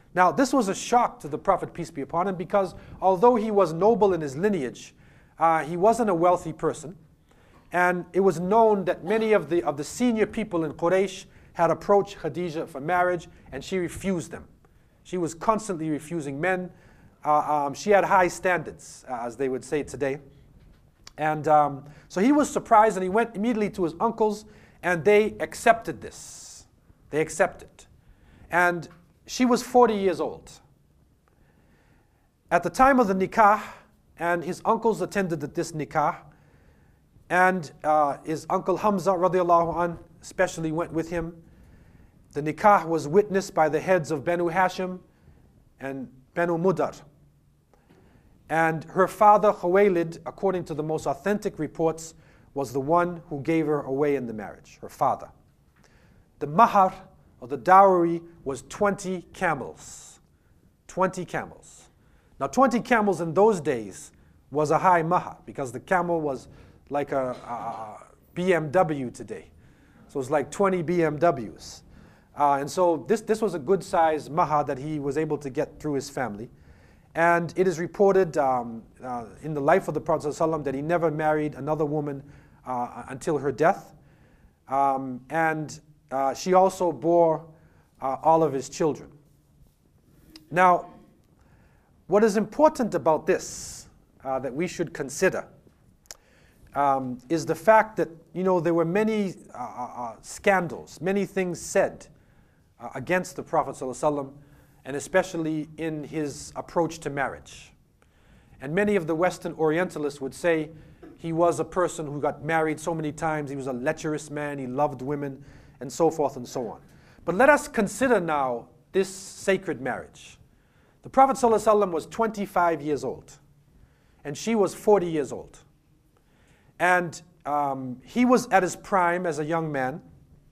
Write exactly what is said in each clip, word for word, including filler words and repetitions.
Now, this was a shock to the Prophet, peace be upon him, because although he was noble in his lineage, uh, he wasn't a wealthy person. And it was known that many of the, of the senior people in Quraysh had approached Khadija for marriage, and she refused them. She was constantly refusing men. Uh, um, she had high standards, uh, as they would say today. And um, so he was surprised, and he went immediately to his uncles, and they accepted this. They accepted. And she was forty years old. At the time of the nikah, and his uncles attended this nikah, and uh, his uncle Hamza radiallahu anh especially went with him. The nikah was witnessed by the heads of Banu Hashim and Banu Mudar. And her father Khuwaylid, according to the most authentic reports, was the one who gave her away in the marriage, her father. The mahar, or the dowry, was twenty camels. twenty camels. Now twenty camels in those days was a high mahar, because the camel was like a, a B M W today. So it was like twenty B M Ws. Uh, and so this, this was a good sized mahar that he was able to get through his family. And it is reported um, uh, in the life of the Prophet ﷺ that he never married another woman uh, until her death. Um, and uh, she also bore uh, all of his children. Now, what is important about this uh, that we should consider um, is the fact that, you know, there were many uh, uh, scandals, many things said uh, against the Prophet ﷺ, and especially in his approach to marriage. And many of the Western Orientalists would say he was a person who got married so many times, he was a lecherous man, he loved women, and so forth and so on. But let us consider now this sacred marriage. The Prophet ﷺ was twenty-five years old, and she was forty years old. And um, he was at his prime as a young man,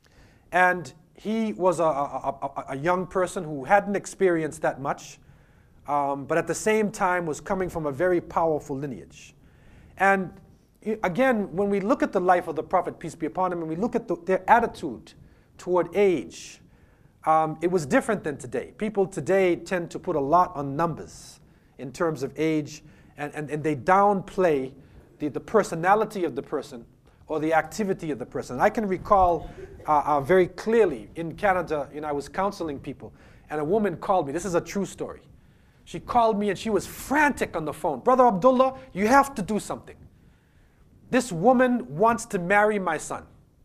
and he was a, a, a, a young person who hadn't experienced that much, um, but at the same time was coming from a very powerful lineage. And again, when we look at the life of the Prophet, peace be upon him, and we look at the, their attitude toward age, um, it was different than today. People today tend to put a lot on numbers in terms of age, and, and, and they downplay the, the personality of the person or the activity of the person. I can recall uh, uh, very clearly in Canada, you know, I was counseling people, and a woman called me. This is a true story. She called me and she was frantic on the phone. Brother Abdullah, you have to do something. This woman wants to marry my son.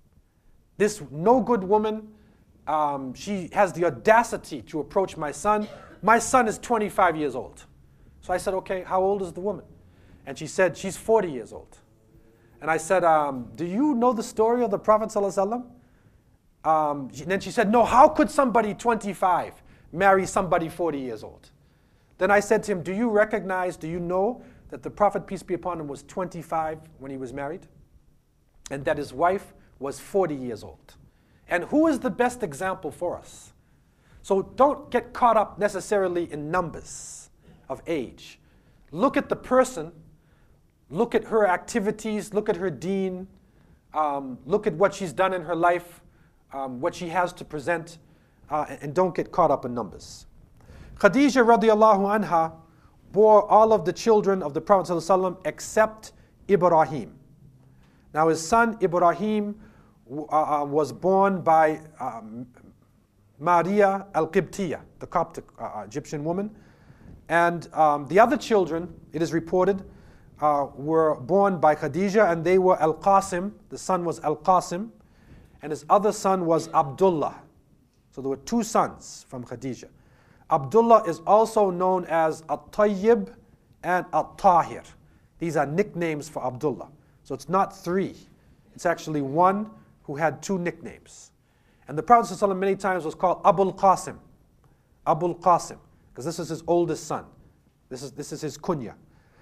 This no good woman, um, she has the audacity to approach my son. My son is twenty-five years old. So I said, okay, how old is the woman? And she said, she's forty years old. And I said, um, do you know the story of the Prophet ﷺ? Um, and then she said, no, how could somebody twenty-five marry somebody forty years old? Then I said to him, do you recognize, do you know that the Prophet, peace be upon him, was twenty-five when he was married? And that his wife was forty years old. And who is the best example for us? So don't get caught up necessarily in numbers of age. Look at the person. Look at her activities, look at her deen, um, look at what she's done in her life, um, what she has to present, uh, and don't get caught up in numbers. Khadija radiallahu anha bore all of the children of the Prophet ﷺ except Ibrahim. Now his son Ibrahim uh, was born by um, Maria al-Qibtiyya, the Coptic uh, Egyptian woman. And um, the other children, it is reported, Uh, were born by Khadija, and they were Al-Qasim. The son was Al-Qasim, and his other son was Abdullah. So there were two sons from Khadija. Abdullah is also known as At-Tayyib and At-Tahir. These are nicknames for Abdullah. So it's not three. It's actually one who had two nicknames. And the Prophet ﷺ many times was called Abul Qasim. Abul Qasim, because this is his oldest son. This is, this is his kunya.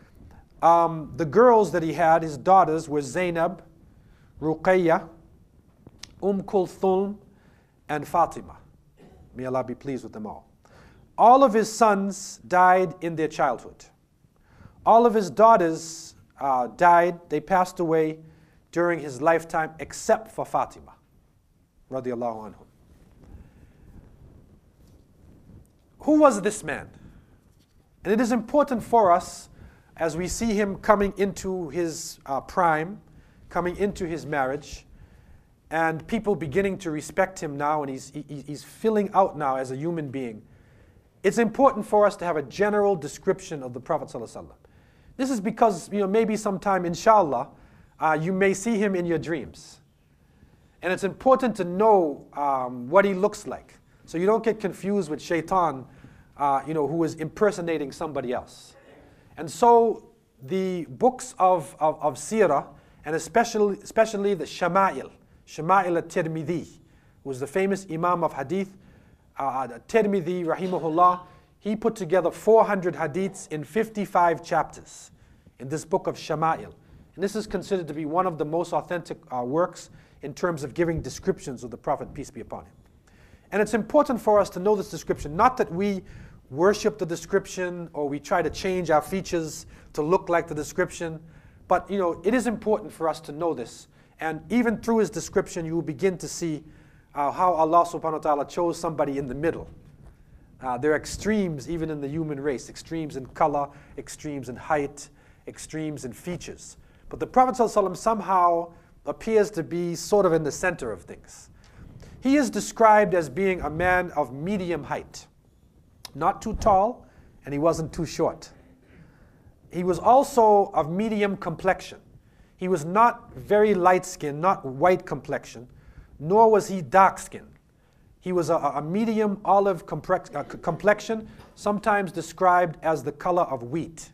Um, the girls that he had, his daughters, were Zainab, Ruqayya, Umm Kulthum, and Fatima. May Allah be pleased with them all. All of his sons died in their childhood. All of his daughters uh, died, they passed away during his lifetime, except for Fatima, radiallahu anhu. who was this man? And it is important for us, as we see him coming into his uh, prime, coming into his marriage, and people beginning to respect him now, and he's, he, he's filling out now as a human being. It's important for us to have a general description of the Prophet ﷺ. This is because, you know, maybe sometime, inshallah, uh, you may see him in your dreams. And it's important to know um, what he looks like, so you don't get confused with shaitan, uh, you know, who is impersonating somebody else. And so the books of, of, of Sirah, and especially, especially the Shama'il, Shama'il al-Tirmidhi, who was the famous Imam of Hadith, uh, Tirmidhi, rahimahullah, he put together four hundred hadiths in fifty-five chapters in this book of Shama'il. And this is considered to be one of the most authentic uh, works in terms of giving descriptions of the Prophet, peace be upon him. And it's important for us to know this description, not that we worship the description or we try to change our features to look like the description, but you know, it is important for us to know this. And even through his description, you will begin to see uh, how Allah subhanahu wa ta'ala chose somebody in the middle. Uh, there are extremes even in the human race, extremes in color, extremes in height, extremes in features. But the Prophet ﷺ somehow appears to be sort of in the center of things. He is described as being a man of medium height. Not too tall, and he wasn't too short. He was also of medium complexion. He was not very light-skinned, not white complexion, nor was he dark-skinned. He was a, a medium olive complex, uh, complexion, sometimes described as the color of wheat.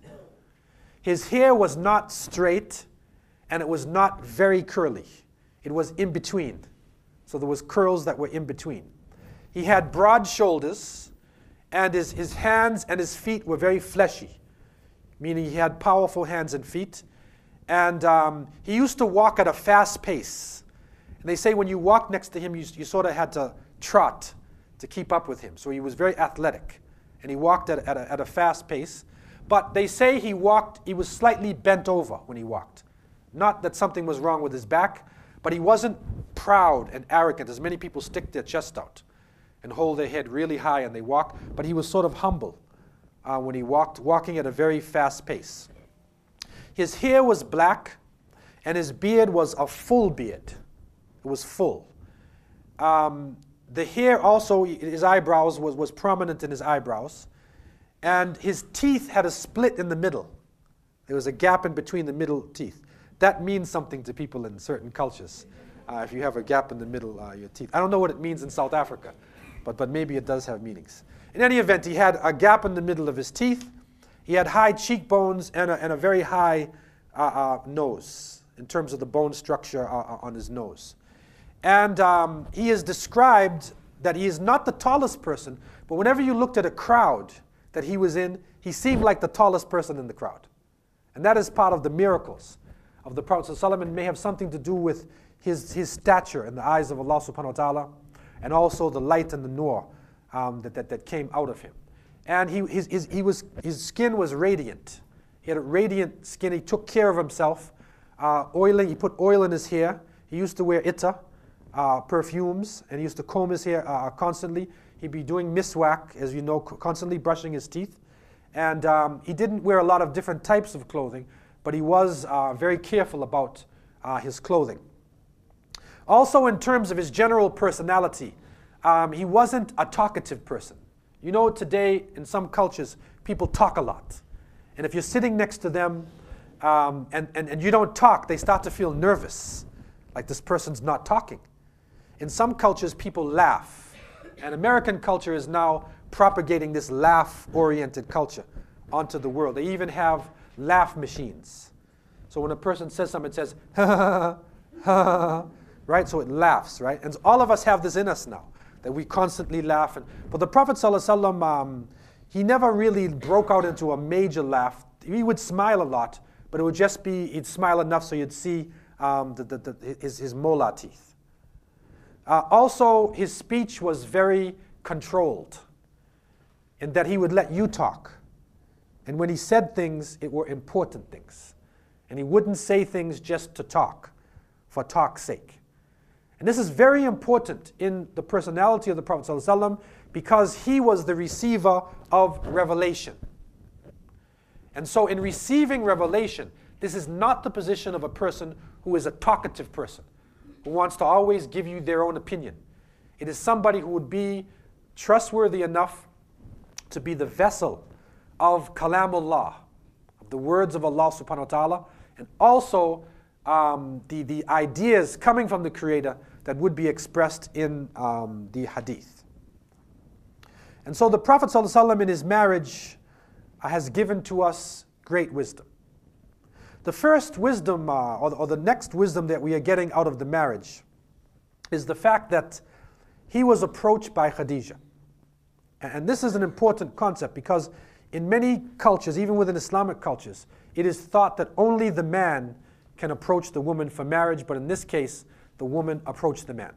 His hair was not straight, and it was not very curly. It was in between. So there was curls that were in between. He had broad shoulders, and his, his hands and his feet were very fleshy, meaning he had powerful hands and feet. And um, he used to walk at a fast pace. And they say when you walked next to him, you, you sort of had to trot to keep up with him. So he was very athletic, and he walked at, at, a, at a fast pace. But they say he walked, he was slightly bent over when he walked. Not that something was wrong with his back, but he wasn't proud and arrogant, as many people stick their chest out and hold their head really high and they walk, but he was sort of humble uh, when he walked, walking at a very fast pace. His hair was black, and his beard was a full beard. It was full. Um, the hair also, his eyebrows, was, was prominent in his eyebrows, and his teeth had a split in the middle. There was a gap in between the middle teeth. That means something to people in certain cultures. Uh, if you have a gap in the middle of uh, your teeth. I don't know what it means in South Africa, but, but maybe it does have meanings. In any event, he had a gap in the middle of his teeth. He had high cheekbones and a, and a very high uh, uh, nose in terms of the bone structure uh, on his nose. And um, he is described that he is not the tallest person, but whenever you looked at a crowd that he was in, he seemed like the tallest person in the crowd. And that is part of the miracles of the Prophet ﷺ, and may have something to do with his, his stature in the eyes of Allah subhanahu wa ta'ala, and also the light and the nur um, that, that, that came out of him. And he, his, his, he was, his skin was radiant. He had a radiant skin. He took care of himself. Uh, oiling, he put oil in his hair. He used to wear itta, uh, perfumes, and he used to comb his hair uh, constantly. He'd be doing miswak, as you know, constantly brushing his teeth. And um, he didn't wear a lot of different types of clothing, but he was uh, very careful about uh, his clothing. Also, in terms of his general personality, um, he wasn't a talkative person. You know, today in some cultures, people talk a lot. And if you're sitting next to them um, and, and, and you don't talk, they start to feel nervous, like this person's not talking. In some cultures, people laugh. And American culture is now propagating this laugh-oriented culture onto the world. They even have laugh machines. So when a person says something, it says, ha ha ha ha ha, right? So it laughs, right? And all of us have this in us now, that we constantly laugh. And, but the Prophet ﷺ, um, he never really broke out into a major laugh. He would smile a lot, but it would just be, he'd smile enough so you'd see um, the, the, the, his, his molar teeth. Uh, also, his speech was very controlled, in that he would let you talk. And when he said things, it were important things. And he wouldn't say things just to talk, for talk's sake. And this is very important in the personality of the Prophet ﷺ, because he was the receiver of revelation. And so in receiving revelation, this is not the position of a person who is a talkative person, who wants to always give you their own opinion. It is somebody who would be trustworthy enough to be the vessel of Kalamullah, of the words of Allah subhanahu wa ta'ala, and also um, the, the ideas coming from the Creator that would be expressed in um, the hadith. And so the Prophet ﷺ in his marriage uh, has given to us great wisdom. The first wisdom, uh, or, or the next wisdom that we are getting out of the marriage, is the fact that he was approached by Khadijah. And this is an important concept because in many cultures, even within Islamic cultures, it is thought that only the man can approach the woman for marriage, but in this case, the woman approached the man.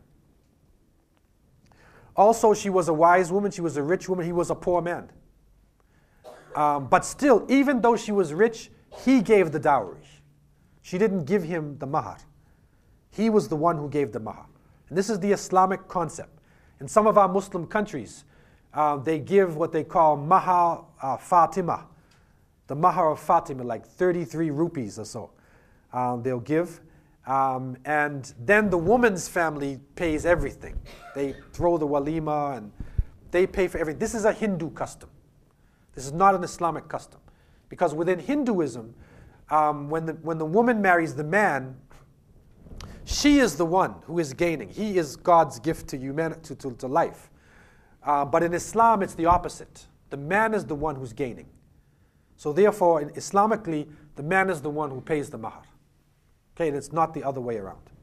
Also, she was a wise woman, she was a rich woman, he was a poor man. Um, but still, even though she was rich, he gave the dowry. She didn't give him the mahar. He was the one who gave the mahar. And this is the Islamic concept. In some of our Muslim countries, uh, they give what they call mahar uh, Fatima, the mahar of Fatima, like thirty-three rupees or so. Um, they'll give. Um, and then the woman's family pays everything. They throw the walima and they pay for everything. This is a Hindu custom. This is not an Islamic custom. Because within Hinduism, um, when, the, when the woman marries the man, she is the one who is gaining. He is God's gift to humanity, to, to, to life. Uh, but in Islam, it's the opposite. The man is the one who's gaining. So therefore, in Islamically, the man is the one who pays the mahar. Okay, and it's not the other way around.